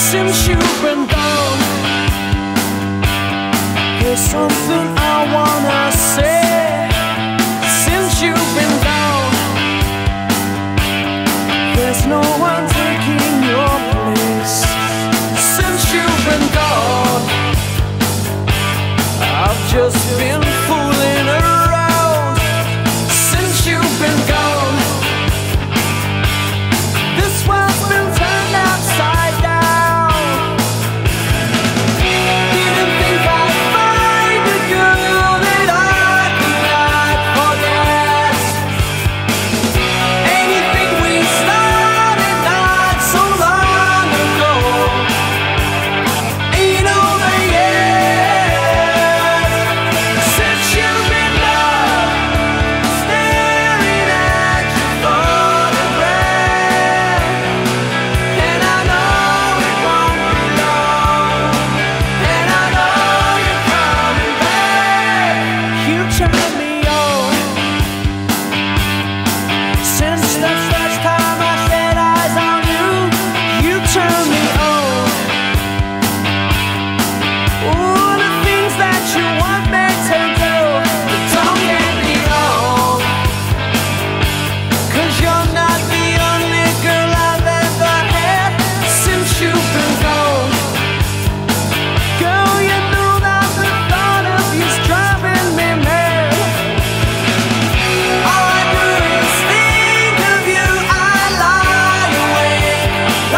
Since you've been gone, there's something I wanna say. Since you've been gone, there's no one taking your place. Since you've been gone, I've just been fooling around. Since you've been gone, this world's been turned upside down. Didn't think I'd find a girl that I could not forget. Anything we started not so long ago ain't over yet. Since you've been gone, staring at your photograph, and I know it won't be long, and I know you're coming back. You turned me on since the first time I set eyes on you. You turned me on. All the things that you want me to do, but don't get me wrong, 'cause you're not the only girl I've ever had. Since you've been gone, girl, you know that the thought of you's driving me mad. All I do is think of you. I lie awake,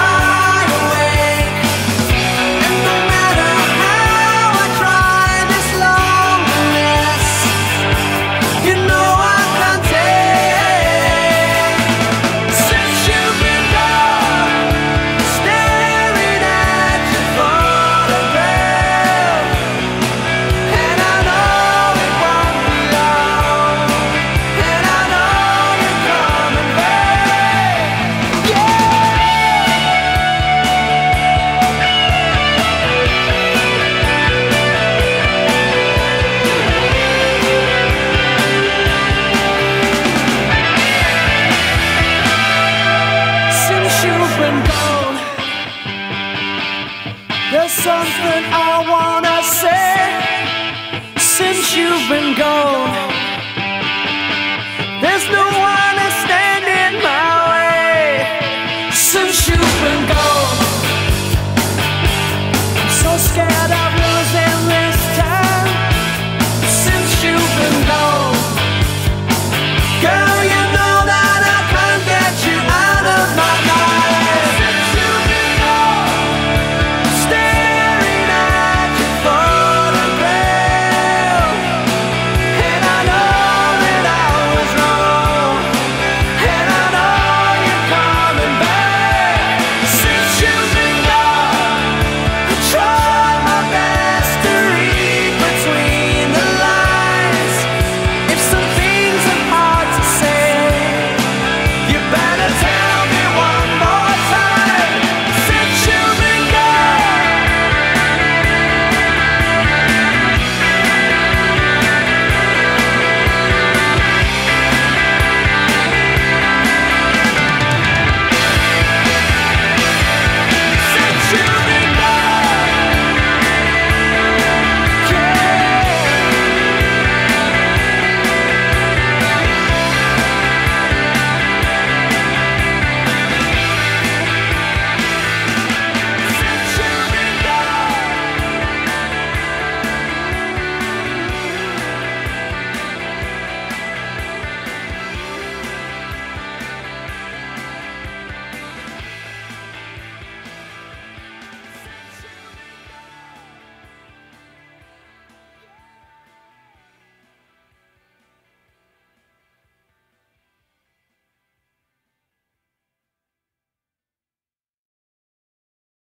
and no matter how I try this loneliness, you know I can't take. Since you've been gone, staring at your photograph, and I know it won't be long, and I know you're coming back. Yeah. Since you've been gone, there's something I wanna say. Since you've been gone, there's no one